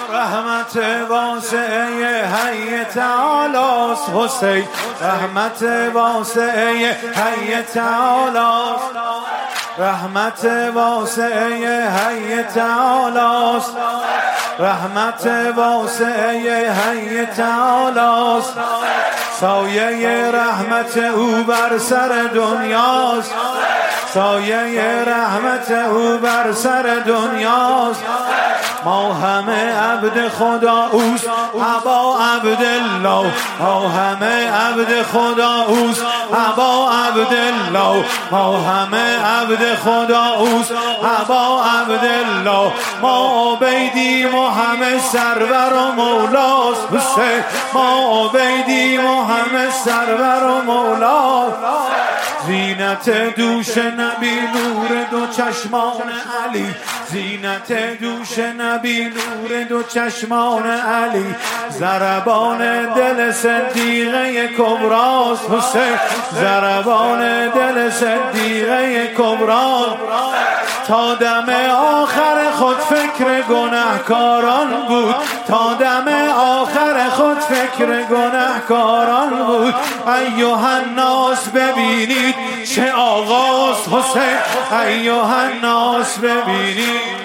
رحمت واسعه حی تعالیست حسین، رحمت واسعه حی تعالیست، رحمت واسعه حی تعالیست، رحمت واسعه حی تعالیست، سایه رحمت او بر سر دنیاست، سایه رحمت او بر سر دنیاست. ما همه عبد خدا اوست ابا عبدالله، ما همه عبد خدا اوست ابا عبدالله، ما همه عبد خدا اوست ابا عبدالله. ما عبیدیم و همه سرور و مولاست حسین، ما عبیدیم و همه سرور و مولاست. زینت دوش نبی نور دو چشمان علی، زینت دوش نبی نور دو چشمان علی، ضربان دل صدیقه کبراست حسین، ضربان دل صدیقه کبراست. تا دم آخر خود فکر گناهکاران بود، تا دم آخر خود فکر گناهکاران بود. ایها الناس ببینید چه آغاز حسین، ایها الناس ببینید.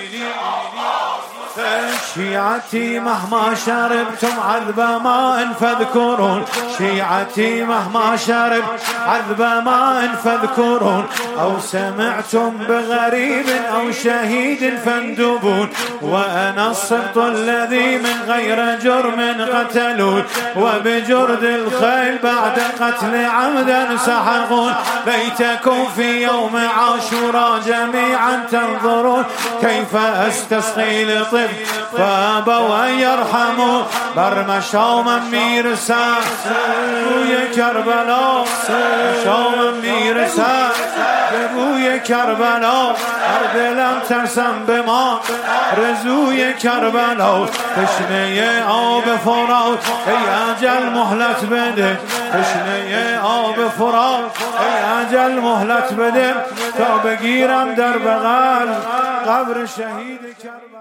شیعتی مهما شربتم عذب ماء فاذكرون، شیعتی مهما شرب عذب ماء فاذكرون، او سمعتم بغریب او شهید فاندبون. وانا الصبط الذي من غير جرم قتلون، وبجرد الخيل بعد قتل عمدا سحقون. ليتكم في يوم عاشوراء جميعا تنظرون، كيف استسقي لطفل فابوا ان يرحموا. بر مشامم میرسم روی کربلا، مشامم میرسم به روی کربلا. هر دلم ترسم به ما رزوی کربلا. تشنه آب فرات ای اجل مهلت بده، تشنه آب فرات ای اجل مهلت بده، تا بگیرم در بغل قبر شهید کربلا.